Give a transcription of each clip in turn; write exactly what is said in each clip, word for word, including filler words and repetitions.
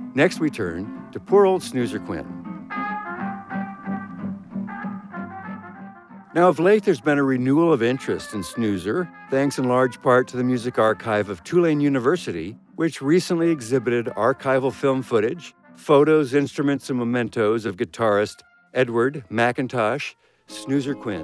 Next, we turn to poor old Snoozer Quinn. Now, of late, there's been a renewal of interest in Snoozer, thanks in large part to the Music Archive of Tulane University, which recently exhibited archival film footage, photos, instruments, and mementos of guitarist Edward McIntosh Snoozer Quinn.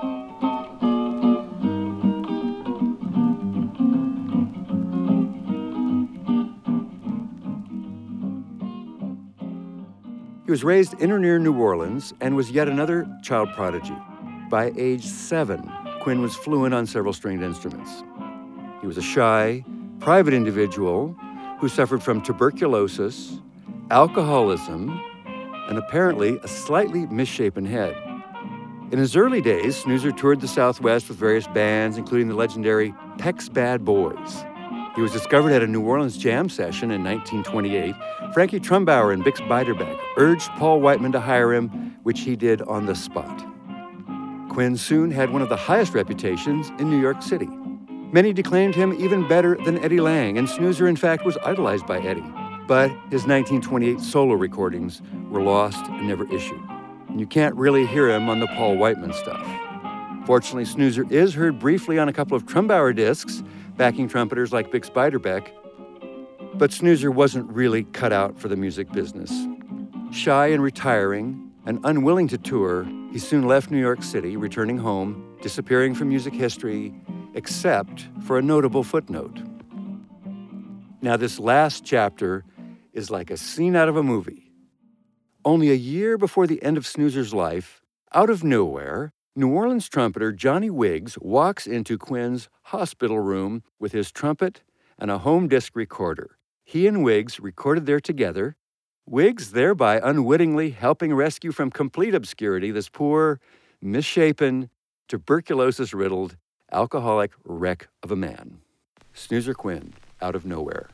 He was raised in or near New Orleans and was yet another child prodigy. By age seven, Quinn was fluent on several stringed instruments. He was a shy, private individual who suffered from tuberculosis, alcoholism, and apparently a slightly misshapen head. In his early days, Snoozer toured the Southwest with various bands, including the legendary Peck's Bad Boys. He was discovered at a New Orleans jam session in nineteen twenty-eight. Frankie Trumbauer and Bix Beiderbecke urged Paul Whiteman to hire him, which he did on the spot. Quinn soon had one of the highest reputations in New York City. Many declaimed him even better than Eddie Lang, and Snoozer, in fact, was idolized by Eddie. But his nineteen twenty-eight solo recordings were lost and never issued. And you can't really hear him on the Paul Whiteman stuff. Fortunately, Snoozer is heard briefly on a couple of Trumbauer discs, backing trumpeters like Bix Beiderbecke. But Snoozer wasn't really cut out for the music business. Shy and retiring, and unwilling to tour, he soon left New York City, returning home, disappearing from music history, except for a notable footnote. Now, this last chapter is like a scene out of a movie. Only a year before the end of Snoozer's life, out of nowhere, New Orleans trumpeter Johnny Wiggs walks into Quinn's hospital room with his trumpet and a home disc recorder. He and Wiggs recorded there together, Wiggs thereby unwittingly helping rescue from complete obscurity this poor, misshapen, tuberculosis-riddled, alcoholic wreck of a man. Snoozer Quinn, Out of Nowhere.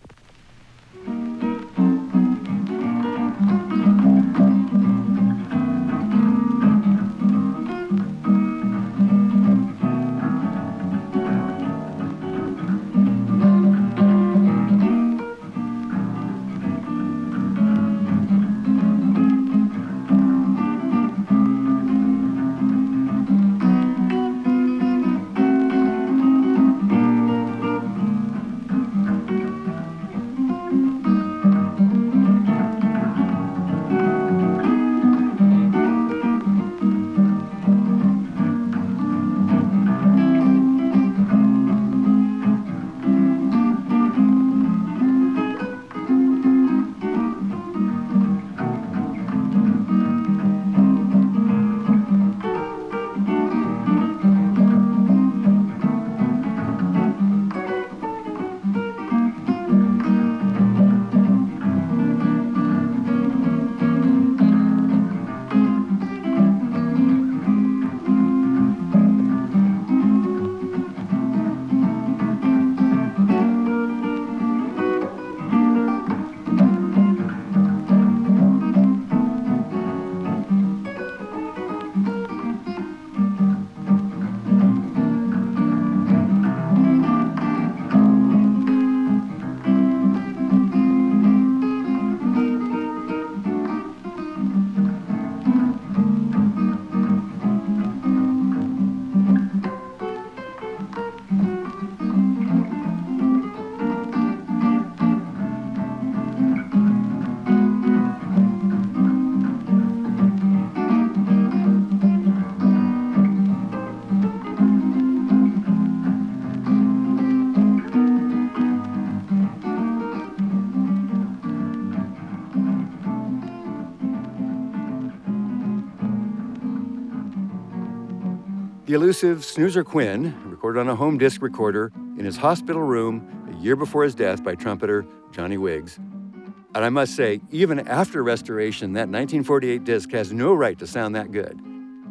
The elusive Snoozer Quinn, recorded on a home disc recorder in his hospital room a year before his death by trumpeter Johnny Wiggs. And I must say, even after restoration, that nineteen forty-eight disc has no right to sound that good.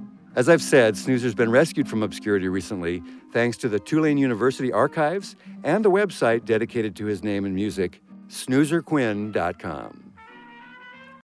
As I've said, Snoozer's been rescued from obscurity recently thanks to the Tulane University archives and the website dedicated to his name and music, snoozer quinn dot com.